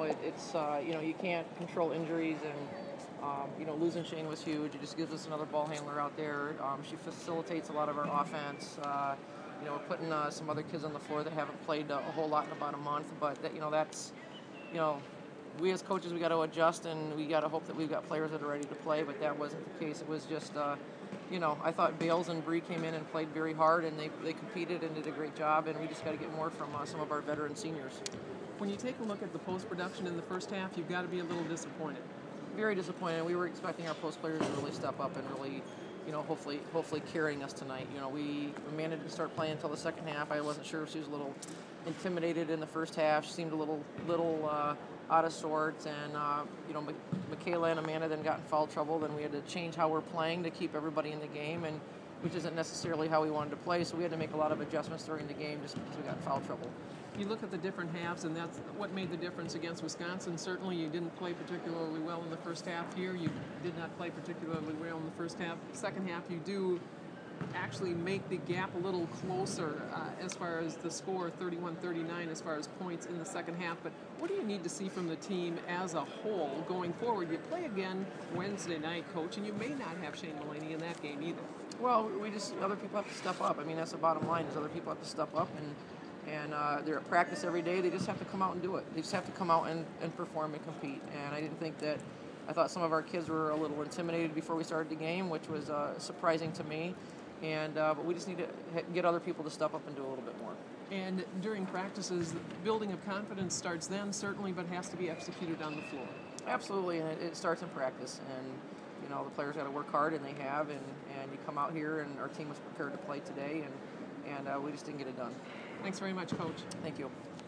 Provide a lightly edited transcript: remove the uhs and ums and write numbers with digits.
it's you can't control injuries, and losing Shane was huge. It just gives us another ball handler out there. She facilitates a lot of our offense. We're putting some other kids on the floor that haven't played a whole lot in about a month, but that's you know we as coaches, we got to adjust, and we got to hope that we've got players that are ready to play. But that wasn't the case. It was just I thought Bales and Bree came in and played very hard, and they competed and did a great job, and we just got to get more from some of our veteran seniors. When you take a look at the post-production in the first half, you've got to be a little disappointed. Very disappointed. We were expecting our post players to really step up and really, hopefully carrying us tonight. We managed to start playing until the second half. I wasn't sure if she was a little intimidated in the first half. She seemed a little out of sorts, and Michaela and Amanda then got in foul trouble. Then we had to change how we're playing to keep everybody in the game, and which isn't necessarily how we wanted to play. So we had to make a lot of adjustments during the game just because we got in foul trouble. You look at the different halves, and that's what made the difference against Wisconsin. Certainly, you didn't play particularly well in the first half here. You did not play particularly well in the first half. Second half, you do actually make the gap a little closer as far as the score, 31-39, as far as points in the second half. But what do you need to see from the team as a whole going forward? You play again Wednesday night, Coach, and you may not have Shane Mullaney in that game either. Well, other people have to step up. I mean, that's the bottom line, is other people have to step up, and they're at practice every day. They just have to come out and do it. They just have to come out and perform and compete. And I thought some of our kids were a little intimidated before we started the game, which was surprising to me. But we just need to get other people to step up and do a little bit more. And during practices, the building of confidence starts then, certainly, but has to be executed on the floor. Absolutely, and it starts in practice. And the players got to work hard, and they have. And you come out here, and our team was prepared to play today, and we just didn't get it done. Thanks very much, Coach. Thank you.